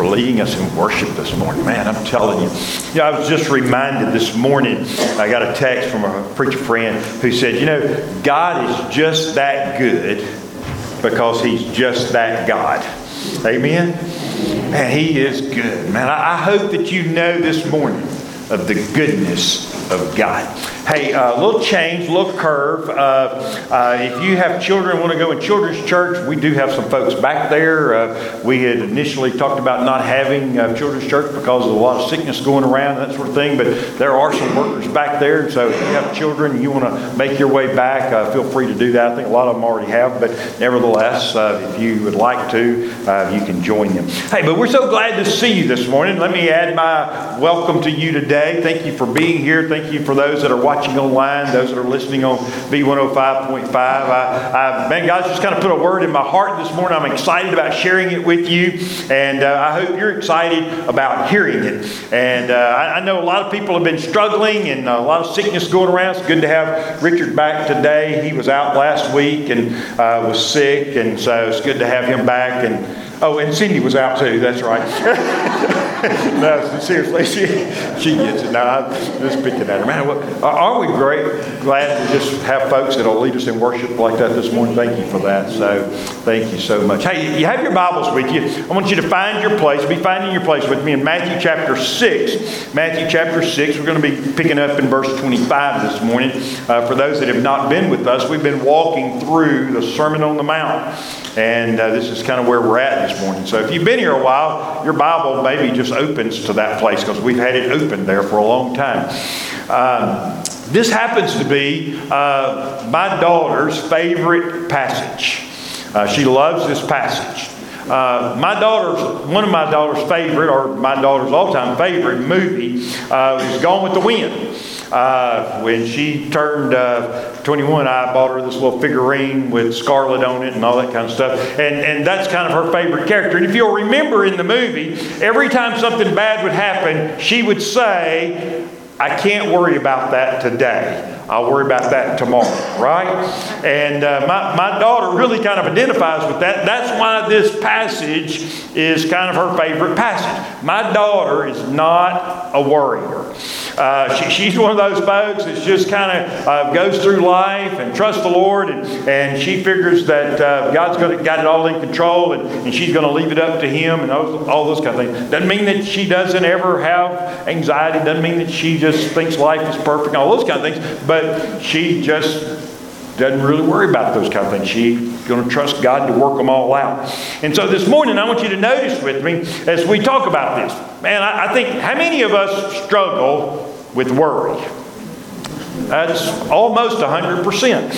for leading us in worship this morning. Man, I'm telling you. I was just reminded this morning, I got a text from a preacher friend who said, God is just that good because He's just that God. Amen? Man, He is good. Man, I hope that you know this morning of the goodness of God. Hey, a little change, a little curve. If you have children want to go in children's church, we do have some folks back there. We had initially talked about not having children's church because of a lot of sickness going around and that sort of thing, but there are some workers back there. And so if you have children and you want to make your way back, feel free to do that. I think a lot of them already have, but nevertheless, if you would like to, you can join them. Hey, but we're so glad to see you this morning. Let me add my welcome to you today. Thank you for being here. Thank you for those that are watching online, those that are listening on B105.5. Man, God's just kind of put a word in my heart this morning. I'm excited about sharing it with you, and I hope you're excited about hearing it. And I know a lot of people have been struggling and a lot of sickness going around. It's good to have Richard back today. He was out last week and was sick, and so it's good to have him back. And Cindy was out too. That's right. No, seriously, she gets it. No, I'm just picking at her. Man, aren't we glad to just have folks that will lead us in worship like that this morning? Thank you for that. So, thank you so much. Hey, you have your Bibles with you. I want you to find your place. Be finding your place with me in Matthew chapter 6. Matthew chapter 6. We're going to be picking up in verse 25 this morning. For those that have not been with us, we've been walking through the Sermon on the Mount. And this is kind of where we're at this morning. So if you've been here a while, your Bible maybe just opens to that place because we've had it open there for a long time. This happens to be my daughter's favorite passage. She loves this passage. One of my daughter's favorite, or my daughter's all-time favorite movie is Gone with the Wind. When she turned 21, I bought her this little figurine with Scarlet on it and all that kind of stuff. And that's kind of her favorite character. And if you'll remember in the movie, every time something bad would happen, she would say, I can't worry about that today. I'll worry about that tomorrow, right? And my daughter really kind of identifies with that. That's why this passage is kind of her favorite passage. My daughter is not a worrier. She's one of those folks that just kind of goes through life and trusts the Lord, and she figures that God's got it all in control, and she's going to leave it up to Him and all those kind of things. Doesn't mean that she doesn't ever have anxiety. Doesn't mean that she just thinks life is perfect, all those kind of things. But she just doesn't really worry about those kind of things. She's going to trust God to work them all out. And so this morning, I want you to notice with me as we talk about this. Man, I think, how many of us struggle with worry? That's almost 100%.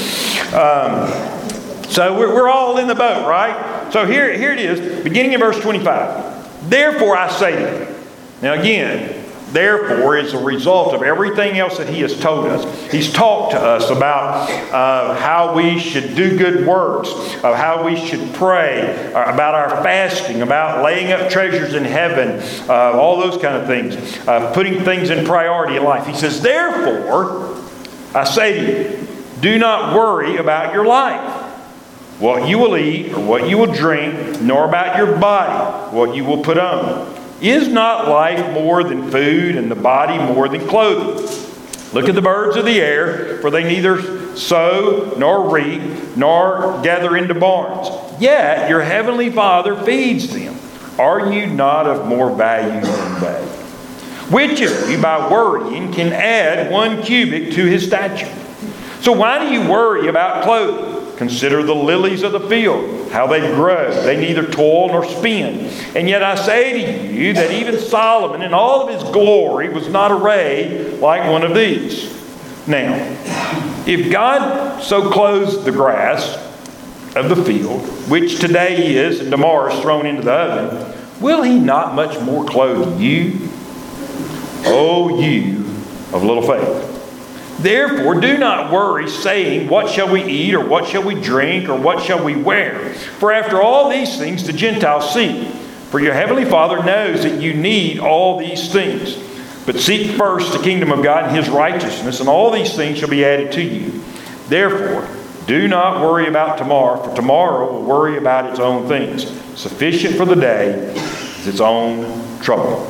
So we're all in the boat, right? So here it is, beginning in verse 25. Therefore I say to you. Now again, therefore is a result of everything else that He has told us. He's talked to us about how we should do good works, of how we should pray, about our fasting, about laying up treasures in heaven, all those kind of things, putting things in priority in life. He says, therefore, I say to you, do not worry about your life, what you will eat or what you will drink, nor about your body, what you will put on. Is not life more than food, and the body more than clothing? Look at the birds of the air, for they neither sow, nor reap, nor gather into barns. Yet your heavenly Father feeds them. Are you not of more value than they? Which of you, by worrying, can add 1 cubit to his stature? So why do you worry about clothing? Consider the lilies of the field, how they grow. They neither toil nor spin. And yet I say to you that even Solomon in all of his glory was not arrayed like one of these. Now, if God so clothes the grass of the field, which today is and tomorrow is thrown into the oven, will He not much more clothe you? O you of little faith. Therefore, do not worry, saying, what shall we eat, or what shall we drink, or what shall we wear? For after all these things the Gentiles seek. For your heavenly Father knows that you need all these things. But seek first the kingdom of God and His righteousness, and all these things shall be added to you. Therefore, do not worry about tomorrow, for tomorrow will worry about its own things. Sufficient for the day with its own trouble.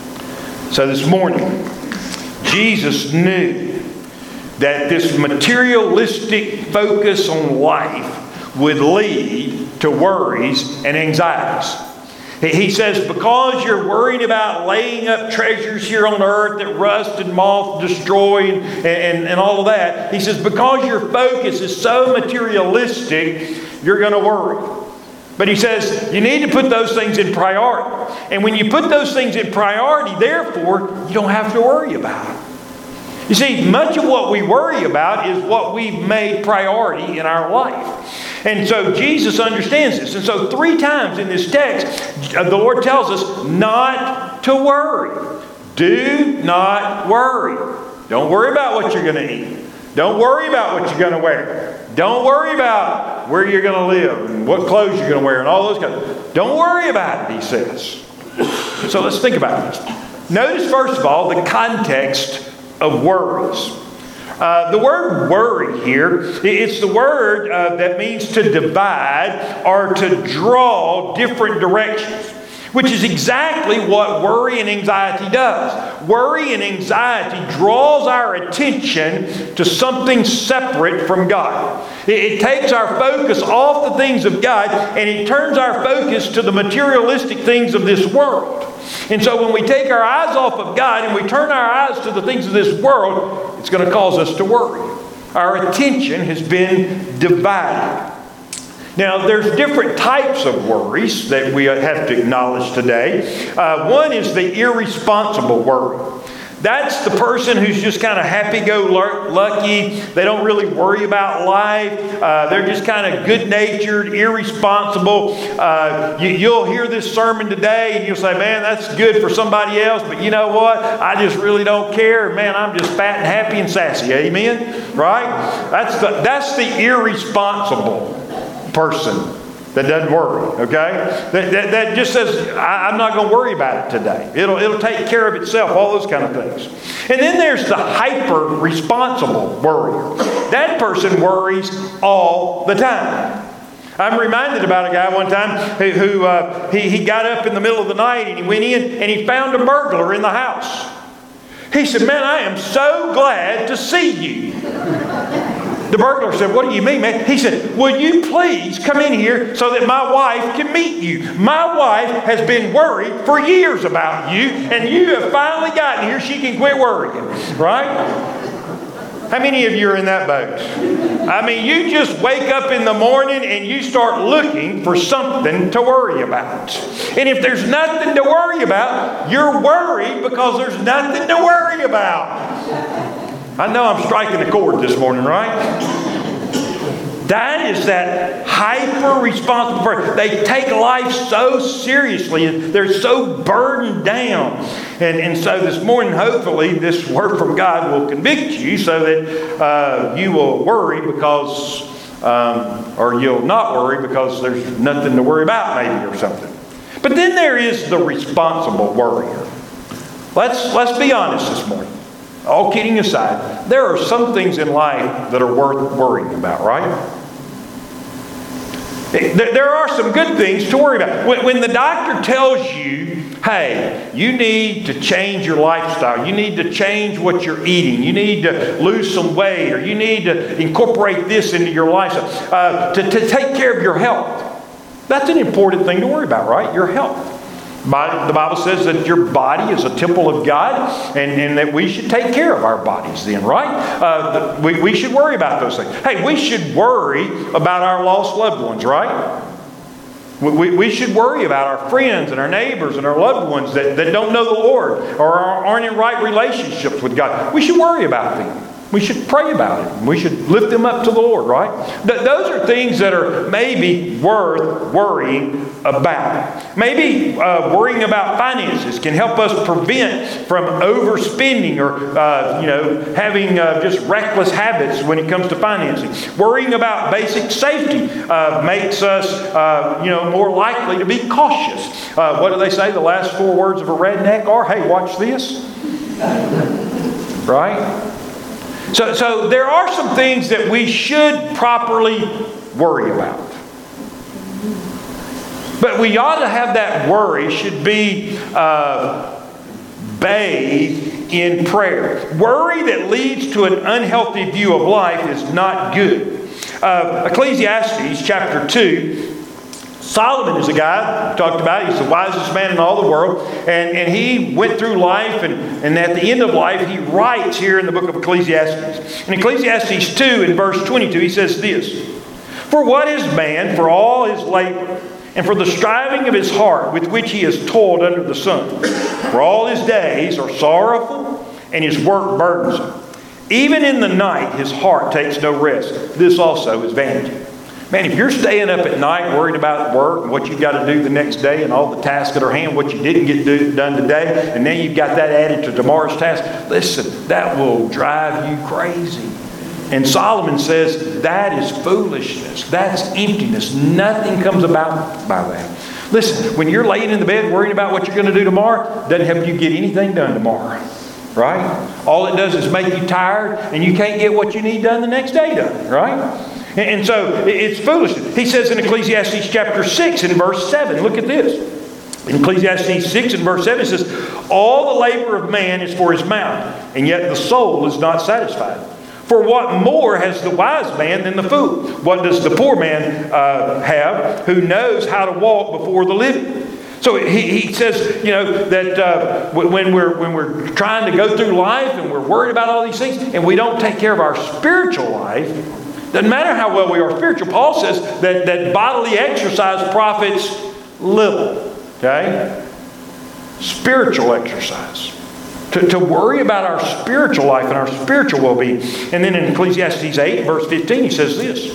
So this morning, Jesus knew that this materialistic focus on life would lead to worries and anxieties. He says, because you're worried about laying up treasures here on earth that rust and moth destroy and all of that, he says, because your focus is so materialistic, you're going to worry. But he says, you need to put those things in priority. And when you put those things in priority, therefore, you don't have to worry about it. You see, much of what we worry about is what we've made priority in our life. And so Jesus understands this. And so 3 times in this text, the Lord tells us not to worry. Do not worry. Don't worry about what you're going to eat. Don't worry about what you're going to wear. Don't worry about where you're going to live and what clothes you're going to wear and all those kinds of things. Don't worry about it, he says. So let's think about this. Notice, first of all, the context of worries. The word worry here, it's the word that means to divide or to draw different directions, which is exactly what worry and anxiety does. Worry and anxiety draws our attention to something separate from God. It takes our focus off the things of God and it turns our focus to the materialistic things of this world. And so when we take our eyes off of God and we turn our eyes to the things of this world, it's going to cause us to worry. Our attention has been divided. Now, there's different types of worries that we have to acknowledge today. One is the irresponsible worry. That's the person who's just kind of happy-go-lucky. They don't really worry about life. They're just kind of good-natured, irresponsible. You'll hear this sermon today and you'll say, man, that's good for somebody else, but you know what? I just really don't care. Man, I'm just fat and happy and sassy. Amen? Right? That's the irresponsible person that doesn't worry, okay? That just says, I'm not going to worry about it today. It'll take care of itself, all those kind of things. And then there's the hyper-responsible worrier. That person worries all the time. I'm reminded about a guy one time who he got up in the middle of the night and he went in and he found a burglar in the house. He said, man, I am so glad to see you. The burglar said, what do you mean, man? He said, will you please come in here so that my wife can meet you? My wife has been worried for years about you, and you have finally gotten here. She can quit worrying, right? How many of you are in that boat? I mean, you just wake up in the morning and you start looking for something to worry about. And if there's nothing to worry about, you're worried because there's nothing to worry about. I know I'm striking a chord this morning, right? That is that hyper-responsible person. They take life so seriously. They're so burdened down. And so this morning, hopefully, this word from God will convict you so that you will worry because, or you'll not worry because there's nothing to worry about maybe or something. But then there is the responsible worrier. Let's be honest this morning. All kidding aside, there are some things in life that are worth worrying about, right? There are some good things to worry about. When the doctor tells you, hey, you need to change your lifestyle, you need to change what you're eating, you need to lose some weight, or you need to incorporate this into your lifestyle, to take care of your health. That's an important thing to worry about, right? Your health. The Bible says that your body is a temple of God and that we should take care of our bodies then, right? We should worry about those things. Hey, we should worry about our lost loved ones, right? We should worry about our friends and our neighbors and our loved ones that don't know the Lord or aren't in right relationships with God. We should worry about them. We should pray about it. We should lift them up to the Lord, right? Those are things that are maybe worth worrying about. Maybe worrying about finances can help us prevent from overspending or having just reckless habits when it comes to financing. Worrying about basic safety makes us more likely to be cautious. What do they say? The last 4 words of a redneck are, hey, watch this. Right? So there are some things that we should properly worry about. But we ought to have that worry should be bathed in prayer. Worry that leads to an unhealthy view of life is not good. Ecclesiastes chapter 2, Solomon is a guy we talked about. He's the wisest man in all the world. And he went through life, and at the end of life, he writes here in the book of Ecclesiastes. In Ecclesiastes 2, in verse 22, he says this, "For what is man for all his labor, and for the striving of his heart with which he has toiled under the sun? For all his days are sorrowful, and his work burdensome. Even in the night his heart takes no rest. This also is vanity." Man, if you're staying up at night worried about work and what you've got to do the next day and all the tasks at our hand, what you didn't get done today, and then you've got that added to tomorrow's task, listen, that will drive you crazy. And Solomon says that is foolishness. That's emptiness. Nothing comes about by that. Listen, when you're laying in the bed worrying about what you're going to do tomorrow, it doesn't help you get anything done tomorrow. Right? All it does is make you tired, and you can't get what you need done the next day done. Right? And so it's foolishness. He says in Ecclesiastes chapter 6 and verse 7, look at this. In Ecclesiastes 6 and verse 7 it says, "All the labor of man is for his mouth, and yet the soul is not satisfied. For what more has the wise man than the fool? What does the poor man have who knows how to walk before the living?" So he says, you know, that when we're trying to go through life and we're worried about all these things and we don't take care of our spiritual life, doesn't matter how well we are spiritual. Paul says that bodily exercise profits little. Okay? Spiritual exercise. To worry about our spiritual life and our spiritual well-being. And then in Ecclesiastes 8, verse 15, he says this.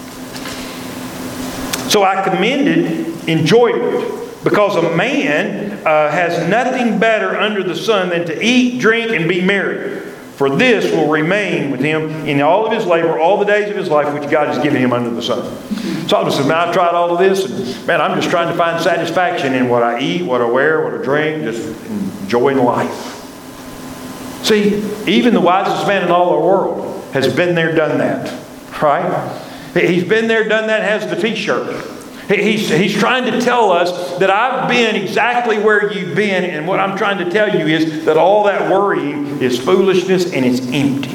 "So I commended enjoyment, because a man has nothing better under the sun than to eat, drink, and be merry. For this will remain with him in all of his labor, all the days of his life, which God has given him under the sun." Solomon says, "Man, I've tried all of this, and man, I'm just trying to find satisfaction in what I eat, what I wear, what I drink, just enjoying life." See, even the wisest man in all the world has been there, done that. Right? He's been there, done that, has the t-shirt. He's trying to tell us that I've been exactly where you've been, and what I'm trying to tell you is that all that worrying is foolishness and it's empty.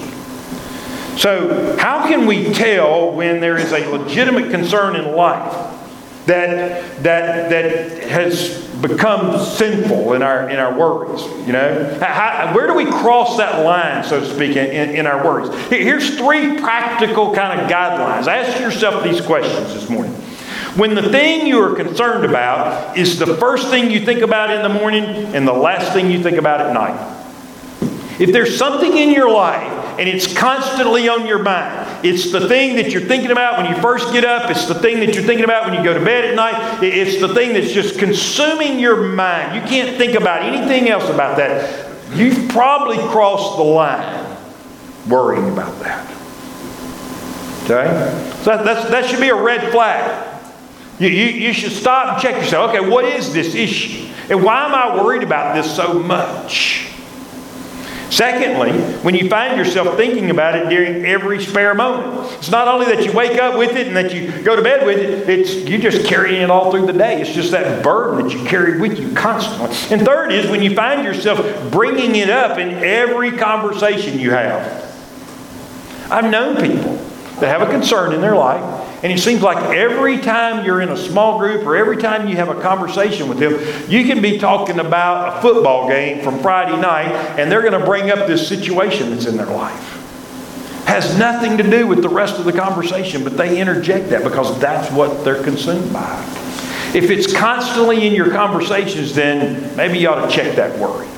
So, how can we tell when there is a legitimate concern in life that has become sinful in our worries? You know, where do we cross that line, so to speak, in our worries? Here's 3 practical kind of guidelines. Ask yourself these questions this morning. When the thing you are concerned about is the first thing you think about in the morning and the last thing you think about at night. If there's something in your life and it's constantly on your mind, it's the thing that you're thinking about when you first get up, it's the thing that you're thinking about when you go to bed at night, it's the thing that's just consuming your mind. You can't think about anything else about that. You've probably crossed the line worrying about that. Okay? So that should be a red flag. You should stop and check yourself. Okay, what is this issue? And why am I worried about this so much? Secondly, when you find yourself thinking about it during every spare moment, it's not only that you wake up with it and that you go to bed with it, it's you just carrying it all through the day. It's just that burden that you carry with you constantly. And third is when you find yourself bringing it up in every conversation you have. I've known people that have a concern in their life, and it seems like every time you're in a small group or every time you have a conversation with them, you can be talking about a football game from Friday night, and they're going to bring up this situation that's in their life. Has nothing to do with the rest of the conversation, but they interject that because that's what they're consumed by. If it's constantly in your conversations, then maybe you ought to check that worry.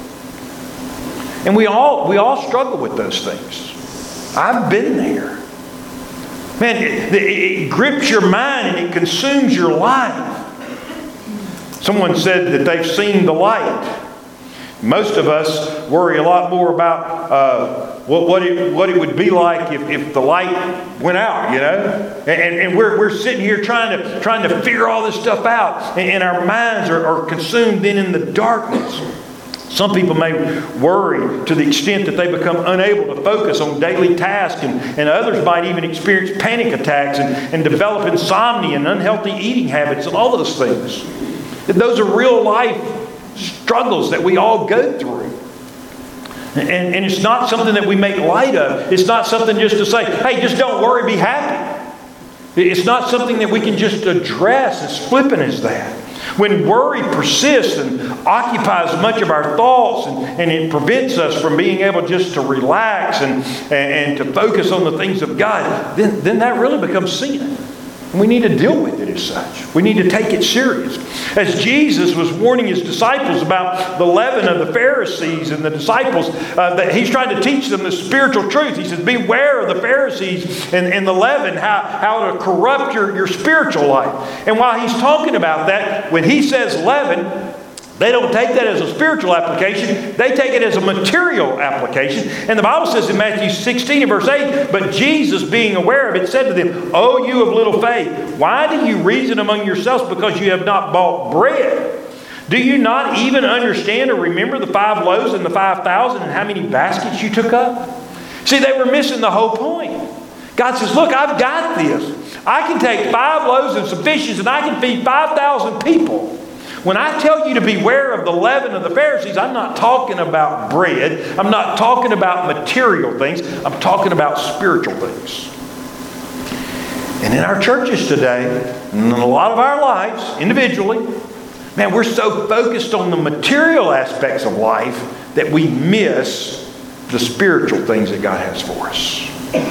And we all struggle with those things. I've been there. Man, it grips your mind and it consumes your life. Someone said that they've seen the light. Most of us worry a lot more about what it would be like if the light went out, you know. And we're sitting here trying to figure all this stuff out, and our minds are consumed then in the darkness. Some people may worry to the extent that they become unable to focus on daily tasks, and others might even experience panic attacks and develop insomnia and unhealthy eating habits and all those things. Those are real life struggles that we all go through. And it's not something that we make light of. It's not something just to say, hey, just don't worry, be happy. It's not something that we can just address as flippant as that. When worry persists and occupies much of our thoughts and it prevents us from being able just to relax and to focus on the things of God, then that really becomes sin. And we need to deal with it as such. We need to take it serious. As Jesus was warning His disciples about the leaven of the Pharisees and the disciples, that He's trying to teach them the spiritual truth. He says, beware of the Pharisees and the leaven, how to corrupt your spiritual life. And while He's talking about that, when He says leaven, they don't take that as a spiritual application. They take it as a material application. And the Bible says in Matthew 16 and verse 8, but Jesus, being aware of it, said to them, O you of little faith, why do you reason among yourselves because you have not bought bread? Do you not even understand or remember the 5 loaves and the 5,000 and how many baskets you took up? See, they were missing the whole point. God says, look, I've got this. I can take 5 loaves and some fishes and I can feed 5,000 people. When I tell you to beware of the leaven of the Pharisees, I'm not talking about bread. I'm not talking about material things. I'm talking about spiritual things. And in our churches today, and in a lot of our lives, individually, man, we're so focused on the material aspects of life that we miss the spiritual things that God has for us.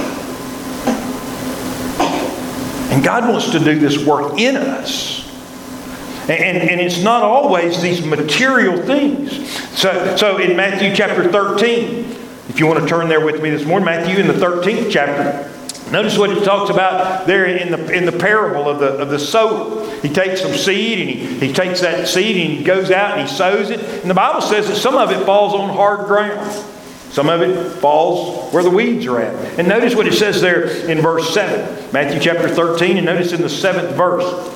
And God wants to do this work in us. And it's not always these material things. So in Matthew chapter 13, if you want to turn there with me this morning, Matthew in the 13th chapter, notice what it talks about there in the parable of the sower. He takes some seed and he takes that seed and he goes out and he sows it. And the Bible says that some of it falls on hard ground. Some of it falls where the weeds are at. And notice what it says there in verse 7. Matthew chapter 13, and notice in the 7th verse.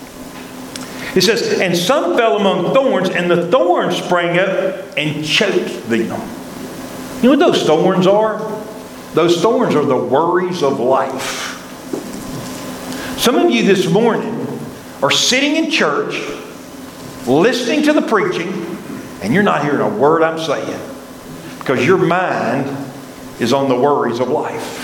It says, and some fell among thorns, and the thorns sprang up and choked them. You know what those thorns are? Those thorns are the worries of life. Some of you this morning are sitting in church, listening to the preaching, and you're not hearing a word I'm saying because your mind is on the worries of life.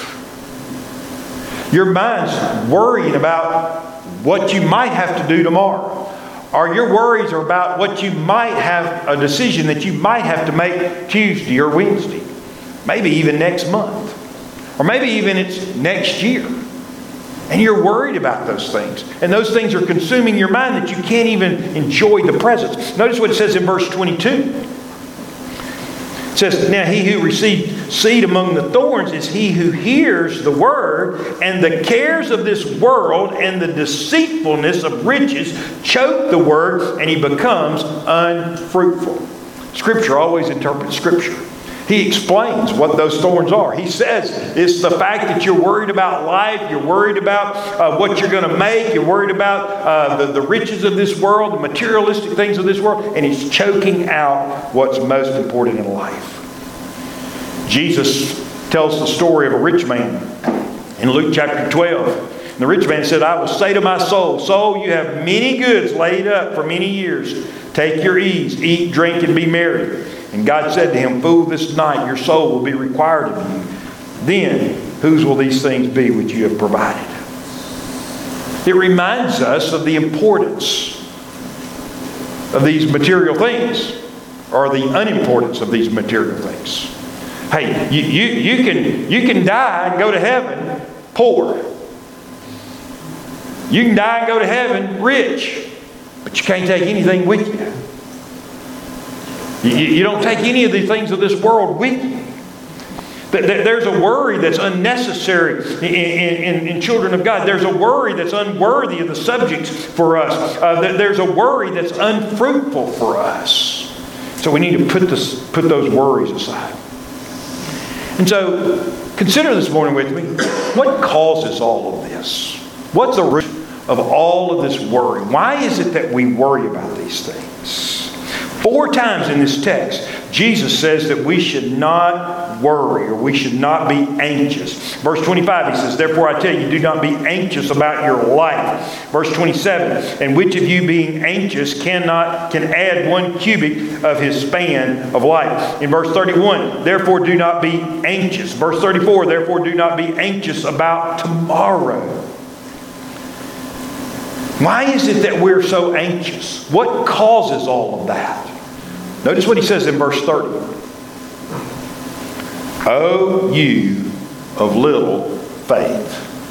Your mind's worrying about what you might have to do tomorrow. Or your worries are about what you might have, a decision that you might have to make Tuesday or Wednesday. Maybe even next month. Or maybe even it's next year. And you're worried about those things. And those things are consuming your mind that you can't even enjoy the presence. Notice what it says in verse 22. It says, now he who received seed among the thorns is he who hears the word, and the cares of this world and the deceitfulness of riches choke the word, and he becomes unfruitful. Scripture always interprets Scripture. He explains what those thorns are. He says it's the fact that you're worried about life, you're worried about what you're going to make, you're worried about the riches of this world, the materialistic things of this world, and it's choking out what's most important in life. Jesus tells the story of a rich man in Luke chapter 12. And the rich man said, I will say to my soul, soul, you have many goods laid up for many years. Take your ease, eat, drink, and be merry. And God said to him, fool, this night your soul will be required of you. Then whose will these things be which you have provided? It reminds us of the importance of these material things, or the unimportance of these material things. Hey, you can die and go to heaven poor. You can die and go to heaven rich, but you can't take anything with you. You don't take any of the things of this world with you. There's a worry that's unnecessary in children of God. There's a worry that's unworthy of the subjects for us. There's a worry that's unfruitful for us. So we need to put those worries aside. And so consider this morning with me, what causes all of this? What's the root of all of this worry? Why is it that we worry about these things? 4 times in this text, Jesus says that we should not worry or we should not be anxious. Verse 25, he says, therefore I tell you, do not be anxious about your life. Verse 27, and which of you being anxious can add 1 cubit of his span of life? In verse 31, therefore do not be anxious. Verse 34, therefore do not be anxious about tomorrow. Why is it that we're so anxious? What causes all of that? Notice what he says in verse 30. O you of little faith.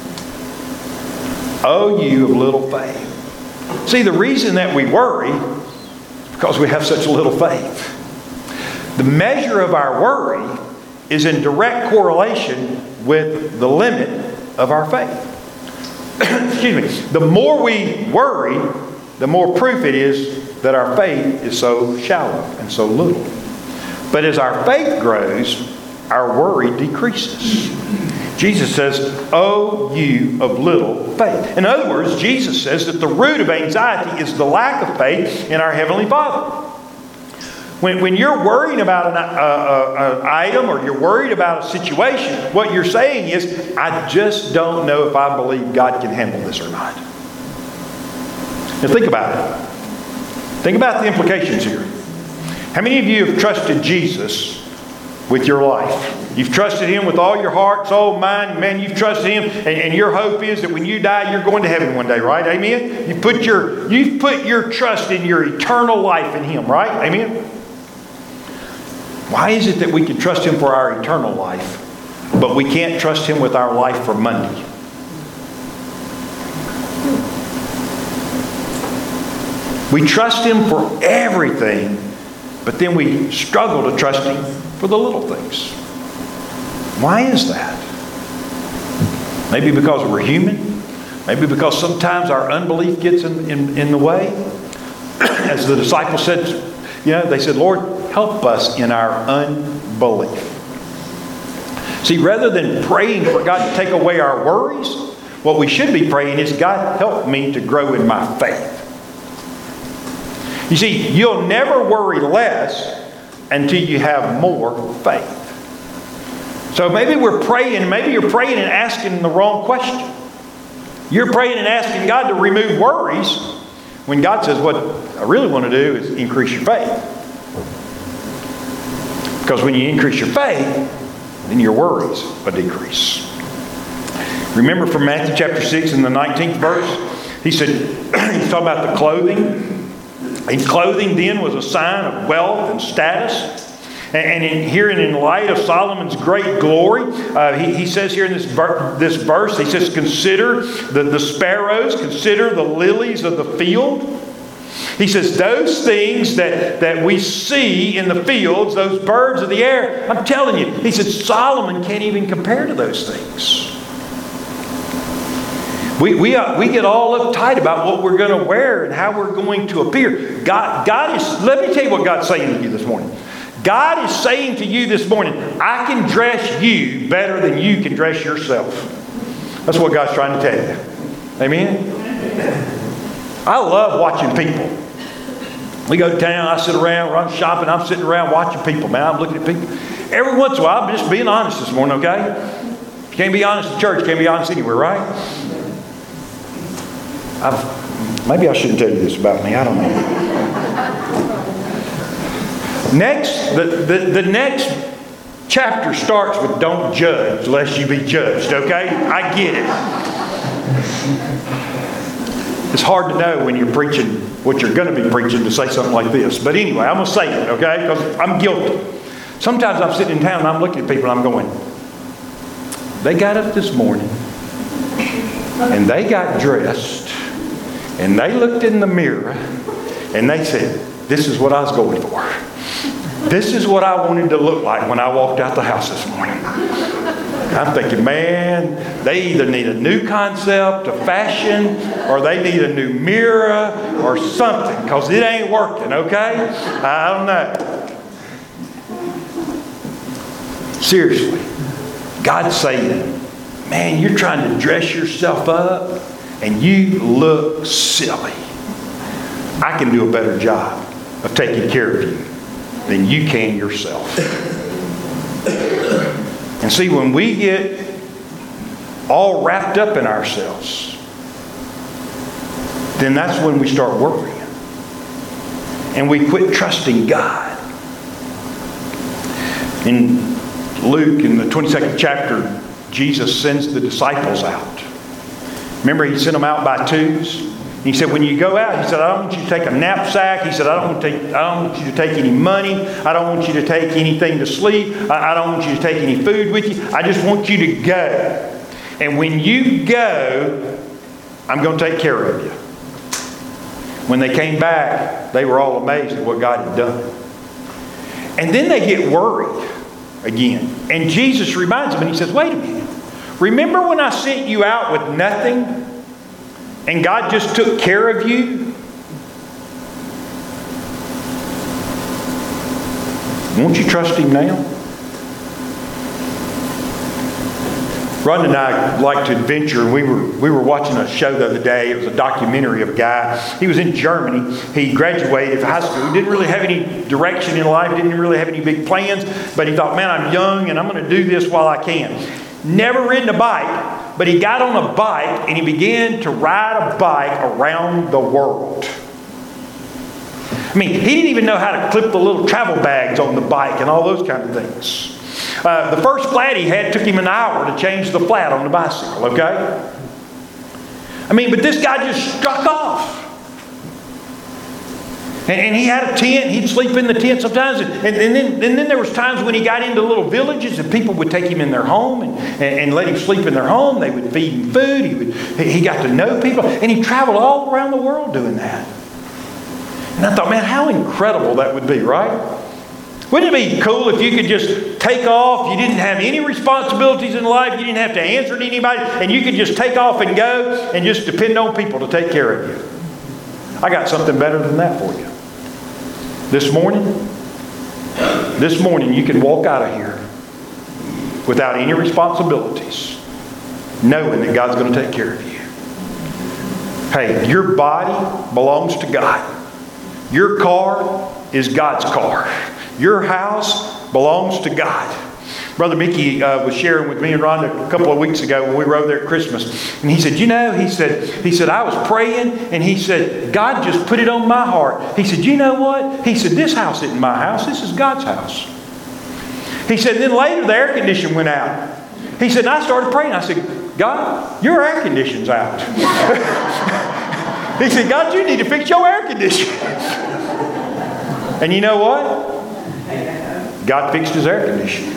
O you of little faith. See, the reason that we worry is because we have such little faith. The measure of our worry is in direct correlation with the limit of our faith. Excuse me. The more we worry, the more proof it is that our faith is so shallow and so little. But as our faith grows, our worry decreases. Jesus says, "O you of little faith." In other words, Jesus says that the root of anxiety is the lack of faith in our Heavenly Father. When you're worrying about an item or you're worried about a situation, what you're saying is, I just don't know if I believe God can handle this or not. Now think about it. Think about the implications here. How many of you have trusted Jesus with your life? You've trusted Him with all your heart, soul, mind. Man, you've trusted Him, and your hope is that when you die, you're going to heaven one day, right? Amen? You've put your trust in your eternal life in Him, right? Amen? Why is it that we can trust Him for our eternal life, but we can't trust Him with our life for Monday? We trust Him for everything, but then we struggle to trust Him for the little things. Why is that? Maybe because we're human. Maybe because sometimes our unbelief gets in the way. As the disciples said, they said, Lord, help us in our unbelief. See, rather than praying for God to take away our worries, what we should be praying is, God, help me to grow in my faith. You see, you'll never worry less until you have more faith. So maybe you're praying and asking the wrong question. You're praying and asking God to remove worries when God says, what I really want to do is increase your faith. Because when you increase your faith, then your worries will decrease. Remember from Matthew chapter 6 in the 19th verse, he said, he's talking about the clothing. And clothing then was a sign of wealth and status. And in light of Solomon's great glory, he says here in this verse, he says, consider the sparrows, consider the lilies of the field. He says, those things that we see in the fields, those birds of the air, I'm telling you, he said, Solomon can't even compare to those things. We get all uptight about what we're going to wear and how we're going to appear. God is, let me tell you what God's saying to you this morning. God is saying to you this morning, I can dress you better than you can dress yourself. That's what God's trying to tell you. Amen? I love watching people. We go to town, I sit around, run shopping, I'm sitting around watching people, man. I'm looking at people. Every once in a while, I'm just being honest this morning, okay? If you can't be honest in church, you can't be honest anywhere, right? Maybe I shouldn't tell you this about me. I don't know. Next, the next chapter starts with don't judge lest you be judged, okay? I get it. It's hard to know when you're preaching what you're going to be preaching to say something like this. But anyway, I'm going to say it, okay? Because I'm guilty. Sometimes I'm sitting in town and I'm looking at people and I'm going, they got up this morning and they got dressed and they looked in the mirror and they said, this is what I was going for. This is what I wanted to look like when I walked out the house this morning. I'm thinking, man, they either need a new concept of fashion or they need a new mirror or something because it ain't working, okay? I don't know. Seriously, God's saying, man, you're trying to dress yourself up and you look silly. I can do a better job. of taking care of you than you can yourself. And see, when we get all wrapped up in ourselves, then that's when we start worrying. And we quit trusting God. In Luke, in the 22nd chapter, Jesus sends the disciples out. Remember, he sent them out by twos. He said, when you go out, he said, I don't want you to take a knapsack. He said, I don't want you to take any money. I don't want you to take anything to sleep. I don't want you to take any food with you. I just want you to go. And when you go, I'm going to take care of you. When they came back, they were all amazed at what God had done. And then they get worried again. And Jesus reminds them, and he says, wait a minute. Remember when I sent you out with nothing? And God just took care of you? Won't you trust Him now? Rhonda and I like to adventure. We were watching a show the other day. It was a documentary of a guy. He was in Germany. He graduated from high school. He didn't really have any direction in life. Didn't really have any big plans. But he thought, man, I'm young and I'm going to do this while I can. Never ridden a bike, but he got on a bike and he began to ride a bike around the world. I mean, he didn't even know how to clip the little travel bags on the bike and all those kind of things. The first flat he had took him an hour to change the flat on the bicycle, okay? I mean, but this guy just struck off. And he had a tent. He'd sleep in the tent sometimes. And then there was times when he got into little villages and people would take him in their home and let him sleep in their home. They would feed him food. He got to know people. And he traveled all around the world doing that. And I thought, man, how incredible that would be, right? Wouldn't it be cool if you could just take off? You didn't have any responsibilities in life. You didn't have to answer to anybody. And you could just take off and go and just depend on people to take care of you. I got something better than that for you. This morning you can walk out of here without any responsibilities, knowing that God's going to take care of you. Hey, your body belongs to God. Your car is God's car. Your house belongs to God. Brother Mickey was sharing with me and Rhonda a couple of weeks ago when we were over there at Christmas. And he said, he said, I was praying and he said, God just put it on my heart. He said, you know what? He said, this house isn't my house. This is God's house. He said, then later the air conditioning went out. He said, and I started praying. I said, God, your air conditioning's out. He said, God, you need to fix your air conditioning. And you know what? God fixed his air conditioning.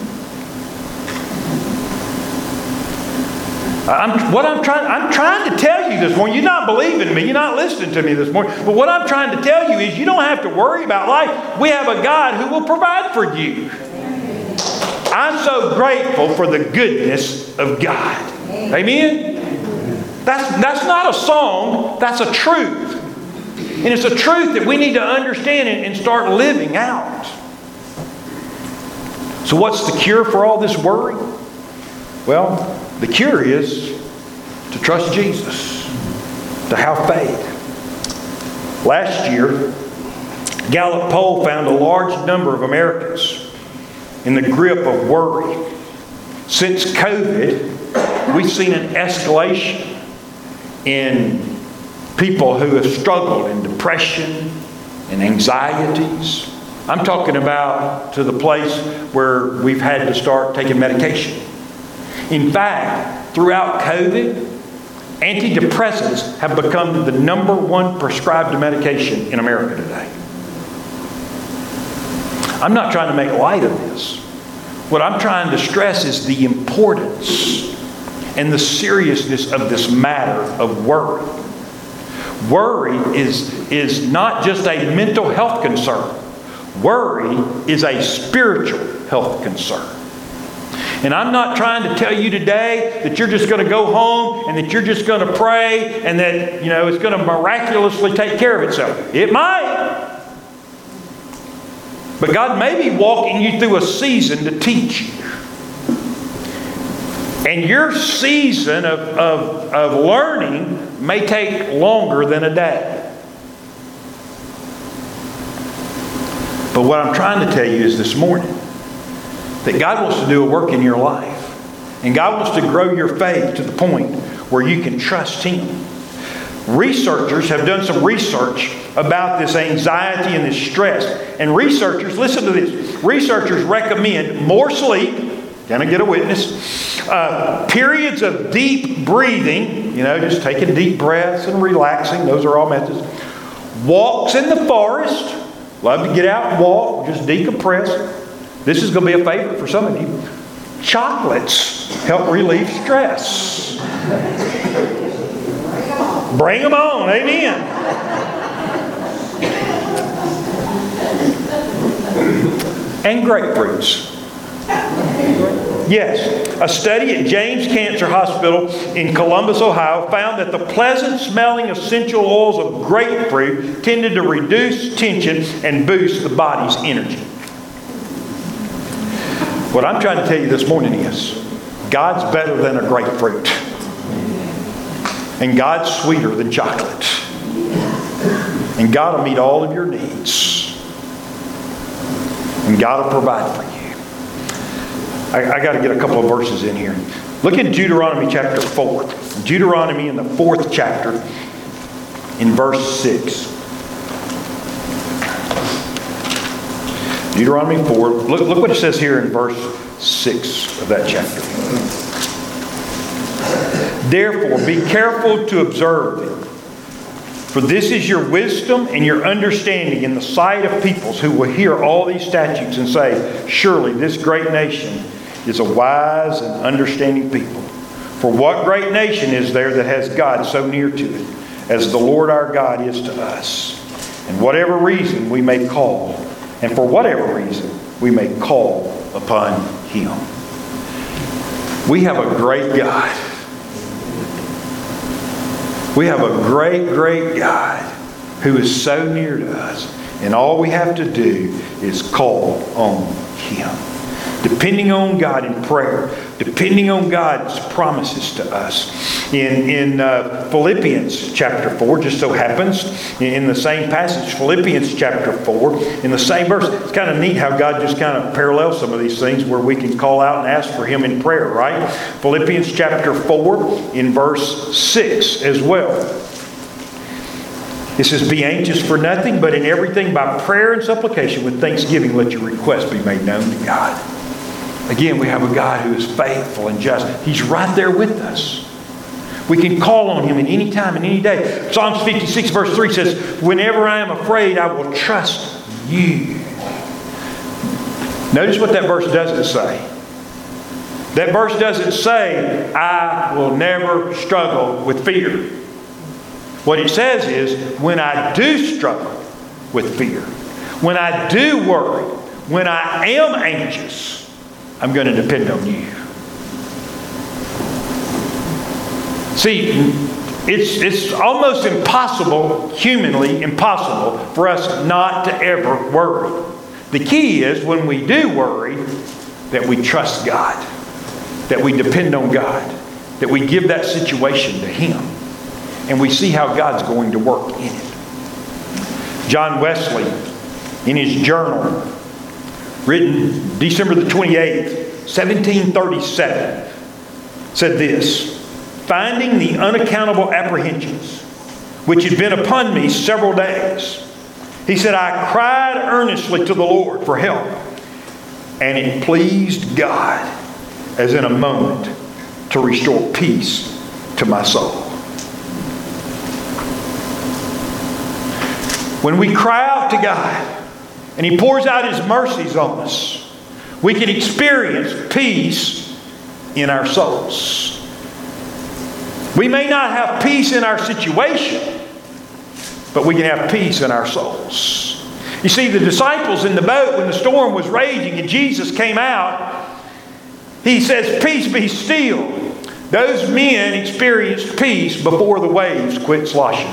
I'm trying to tell you this morning. You're not believing me. You're not listening to me this morning. But what I'm trying to tell you is you don't have to worry about life. We have a God who will provide for you. I'm so grateful for the goodness of God. Amen? That's not a song. That's a truth. And it's a truth that we need to understand and start living out. So what's the cure for all this worry? Well, the cure is to trust Jesus, to have faith. Last year, Gallup poll found a large number of Americans in the grip of worry. Since COVID, we've seen an escalation in people who have struggled in depression and anxieties. I'm talking about to the place where we've had to start taking medication. In fact, throughout COVID, antidepressants have become the number one prescribed medication in America today. I'm not trying to make light of this. What I'm trying to stress is the importance and the seriousness of this matter of worry. Worry is not just a mental health concern. Worry is a spiritual health concern. And I'm not trying to tell you today that you're just going to go home and that you're just going to pray and that, it's going to miraculously take care of itself. It might. But God may be walking you through a season to teach you. And your season of learning may take longer than a day. But what I'm trying to tell you is this morning that God wants to do a work in your life. And God wants to grow your faith to the point where you can trust Him. Researchers have done some research about this anxiety and this stress. And researchers, listen to this, researchers recommend more sleep. Can I get a witness? Periods of deep breathing, just taking deep breaths and relaxing. Those are all methods. Walks in the forest. Love to get out and walk, just decompress. This is going to be a favorite for some of you. Chocolates help relieve stress. Bring them on, amen. And grapefruits. Yes, a study at James Cancer Hospital in Columbus, Ohio found that the pleasant smelling essential oils of grapefruit tended to reduce tension and boost the body's energy. What I'm trying to tell you this morning is, God's better than a grapefruit. And God's sweeter than chocolate. And God will meet all of your needs. And God will provide for you. I got to get a couple of verses in here. Look at Deuteronomy chapter 4. Deuteronomy in the 4th chapter in verse 6. Deuteronomy 4. Look what it says here in verse 6 of that chapter. Therefore, be careful to observe them. For this is your wisdom and your understanding in the sight of peoples who will hear all these statutes and say, surely this great nation is a wise and understanding people. For what great nation is there that has God so near to it, as the Lord our God is to us? And whatever reason we may call, and for whatever reason we may call upon Him. We have a great God. We have a great, great God who is so near to us. And all we have to do is call on Him. Depending on God in prayer. Depending on God's promises to us. In Philippians chapter 4, just so happens, in the same passage, Philippians chapter 4, in the same verse. It's kind of neat how God just kind of parallels some of these things where we can call out and ask for Him in prayer, right? Philippians chapter 4 in verse 6 as well. It says, be anxious for nothing, but in everything by prayer and supplication with thanksgiving let your requests be made known to God. Again, we have a God who is faithful and just. He's right there with us. We can call on Him at any time and any day. Psalms 56 verse 3 says, whenever I am afraid, I will trust you. Notice what that verse doesn't say. That verse doesn't say, I will never struggle with fear. What it says is, when I do struggle with fear, when I do worry, when I am anxious, I'm going to depend on you. See, it's almost impossible, humanly impossible, for us not to ever worry. The key is when we do worry, that we trust God, that we depend on God, that we give that situation to Him, and we see how God's going to work in it. John Wesley, in his journal, written December the 28th, 1737, said this, finding the unaccountable apprehensions which had been upon me several days, he said, I cried earnestly to the Lord for help, and it pleased God as in a moment to restore peace to my soul. When we cry out to God and He pours out His mercies on us, we can experience peace in our souls. We may not have peace in our situation, but we can have peace in our souls. You see, the disciples in the boat when the storm was raging and Jesus came out, He says, peace be still. Those men experienced peace before the waves quit sloshing.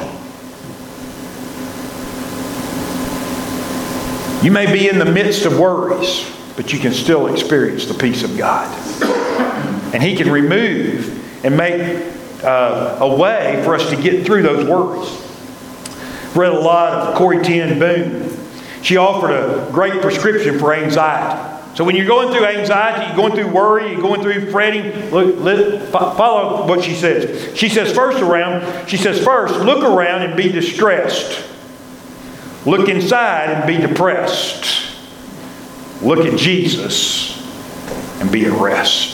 You may be in the midst of worries, but you can still experience the peace of God. And He can remove and make a way for us to get through those worries. Read a lot of Corrie ten Boom. She offered a great prescription for anxiety. So when you're going through anxiety, you're going through worry, you're going through fretting, follow what she says. She says, first, look around and be distressed. Look inside and be depressed. Look at Jesus and be at rest.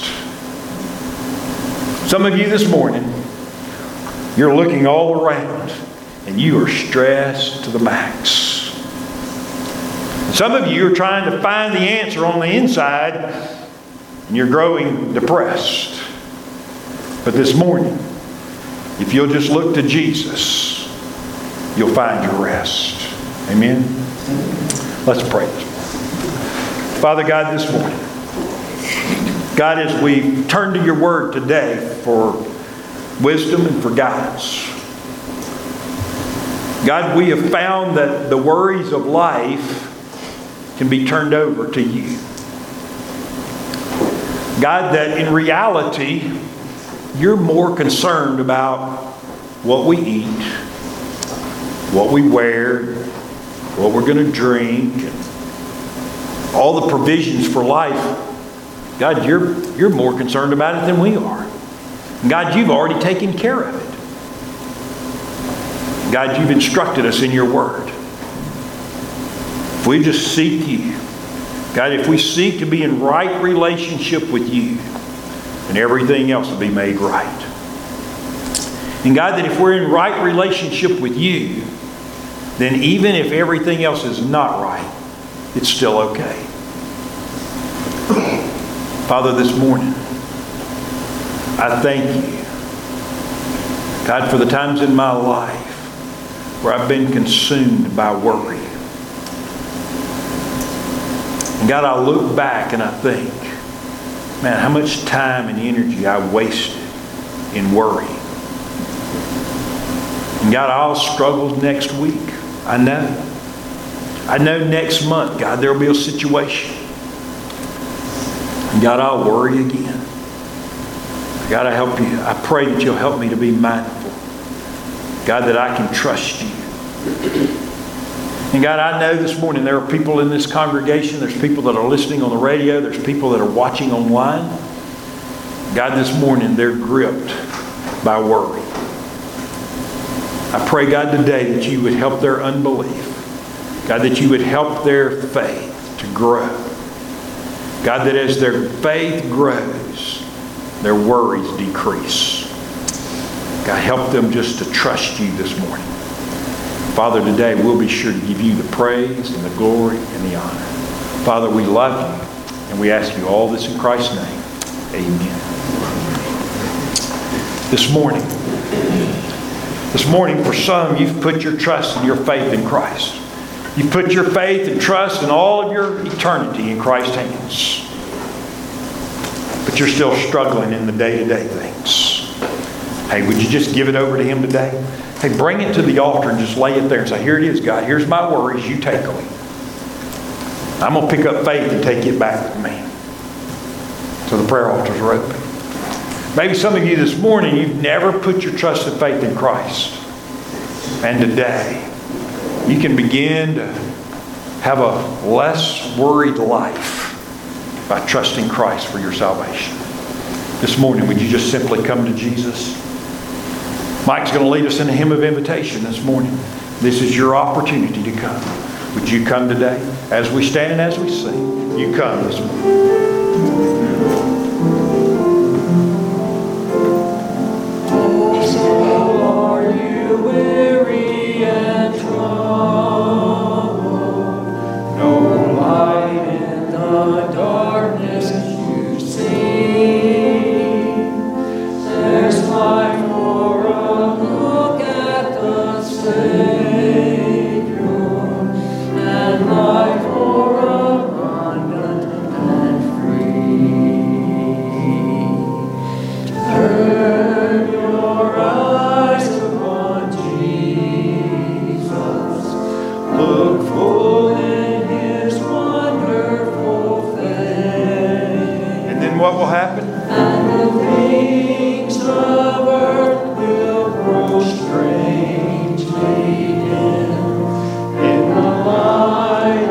Some of you this morning, you're looking all around and you are stressed to the max. Some of you are trying to find the answer on the inside and you're growing depressed. But this morning, if you'll just look to Jesus, you'll find your rest. Amen? Let's pray. Father God, this morning, God, as we turn to your word today for wisdom and for guidance, God, we have found that the worries of life can be turned over to you. God, that in reality, you're more concerned about what we eat, what we wear, what we're going to drink, and all the provisions for life. God, you're more concerned about it than we are. And God, you've already taken care of it. God, you've instructed us in your word. If we just seek you, God, if we seek to be in right relationship with you, then everything else will be made right. And God, that if we're in right relationship with you, then even if everything else is not right, it's still okay. Father, this morning, I thank you, God, for the times in my life where I've been consumed by worry. And God, I look back and I think, man, how much time and energy I wasted in worry. And God, I'll struggle next week. I know next month, God, there'll be a situation. And God, I'll worry again. God, I pray that you'll help me to be mindful. God, that I can trust you. And God, I know this morning there are people in this congregation, there's people that are listening on the radio, there's people that are watching online. God, this morning they're gripped by worry. I pray, God, today that you would help their unbelief. God, that you would help their faith to grow. God, that as their faith grows, their worries decrease. God, help them just to trust you this morning. Father, today we'll be sure to give you the praise and the glory and the honor. Father, we love you and we ask you all this in Christ's name. Amen. This morning for some, you've put your trust and your faith in Christ. You've put your faith and trust in all of your eternity in Christ's hands. But you're still struggling in the day-to-day things. Hey, would you just give it over to Him today? Hey, bring it to the altar and just lay it there and say, here it is, God. Here's my worries. You take them. I'm going to pick up faith and take it back with me. So the prayer altars are open. Maybe some of you this morning, you've never put your trust and faith in Christ. And today, you can begin to have a less worried life by trusting Christ for your salvation. This morning, would you just simply come to Jesus? Mike's going to lead us in a hymn of invitation this morning. This is your opportunity to come. Would you come today? As we stand and as we sing, you come this morning. Strangely dim in the light.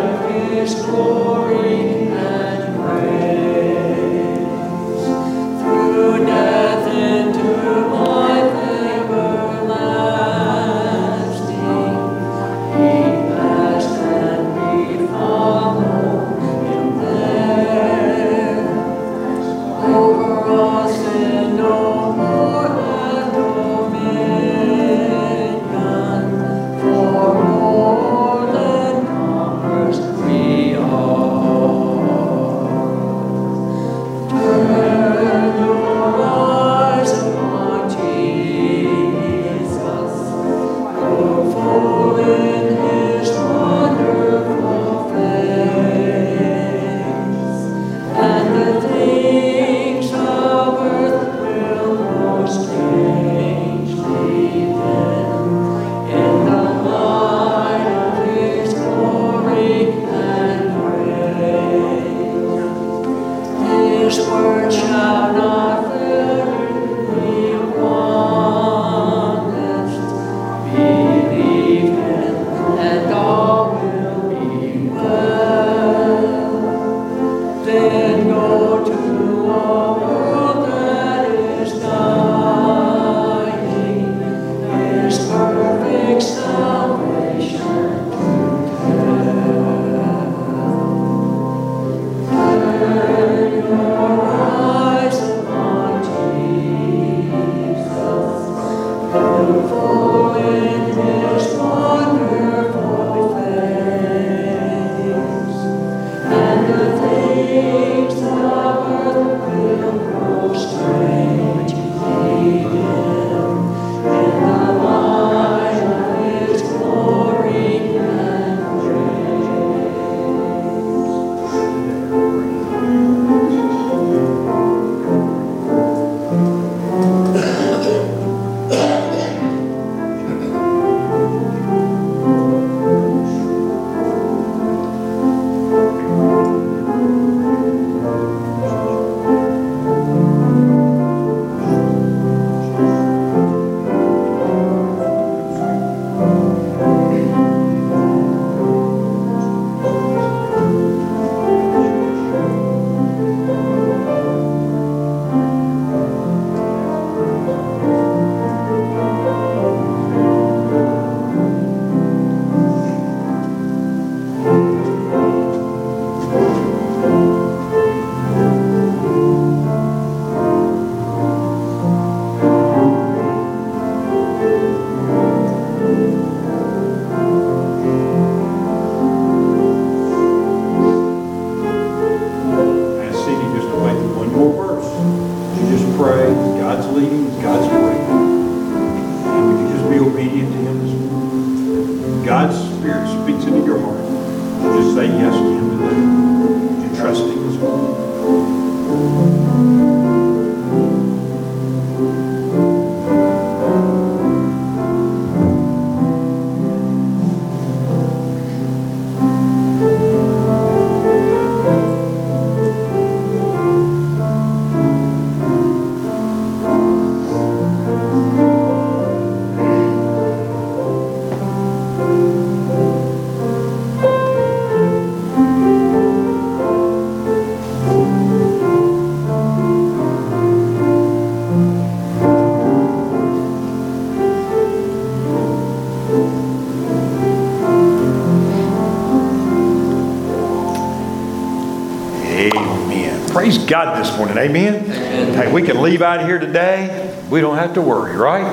Praise God this morning. Amen? Amen. Hey, we can leave out of here today. We don't have to worry, right?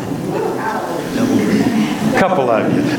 A couple of you.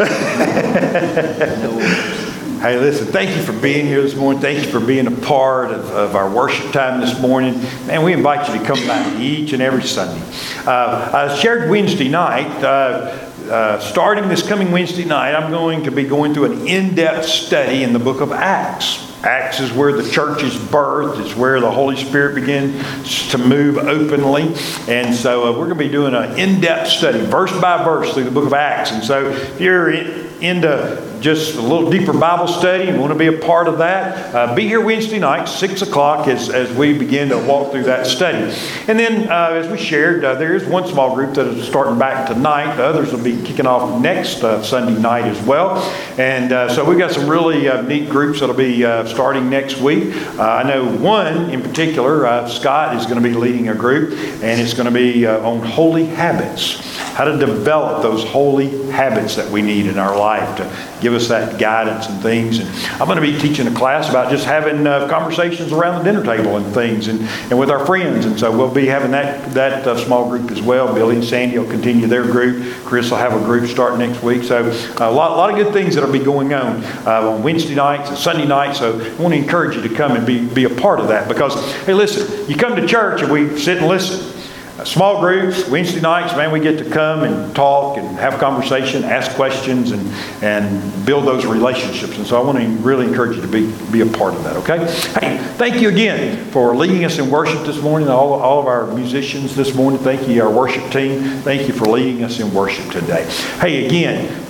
Hey, listen, thank you for being here this morning. Thank you for being a part of our worship time this morning. Man, we invite you to come back each and every Sunday. I shared Wednesday night. Starting this coming Wednesday night, I'm going to be going through an in-depth study in the book of Acts. Acts is where the church is birthed. It's where the Holy Spirit begins to move openly. And so we're going to be doing an in-depth study, verse by verse, through the book of Acts. And so if you're into just a little deeper Bible study and want to be a part of that, be here Wednesday night, 6 o'clock, as we begin to walk through that study. And then, as we shared, there is one small group that is starting back tonight. The others will be kicking off next Sunday night as well. And so we've got some really neat groups that will be starting next week. I know one in particular, Scott, is going to be leading a group, and it's going to be on holy habits. How to develop those holy habits that we need in our life to give us that guidance and things. And I'm going to be teaching a class about just having conversations around the dinner table and things and with our friends. And so we'll be having that small group as well. Billy and Sandy will continue their group. Chris will have a group start next week. So a lot of good things that will be going on Wednesday nights and Sunday nights. So I want to encourage you to come and be a part of that. Because, hey, listen, you come to church and we sit and listen. Small groups, Wednesday nights, man, we get to come and talk and have conversation, ask questions, and build those relationships. And so I want to really encourage you to be a part of that, okay? Hey, thank you again for leading us in worship this morning. All of our musicians this morning, thank you, our worship team. Thank you for leading us in worship today. Hey, again,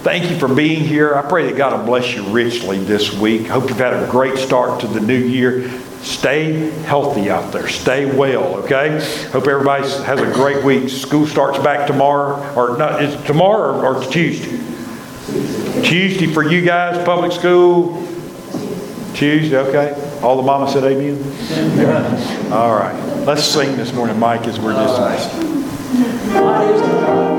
Thank you for being here. I pray that God will bless you richly this week. I hope you've had a great start to the new year. Stay healthy out there. Stay well, okay? Hope everybody has a great week. School starts back tomorrow. Or not, is it tomorrow or Tuesday? Tuesday for you guys, public school. Tuesday, okay. All the mama said amen? All right. Let's sing this morning, Mike, as we're dismissed.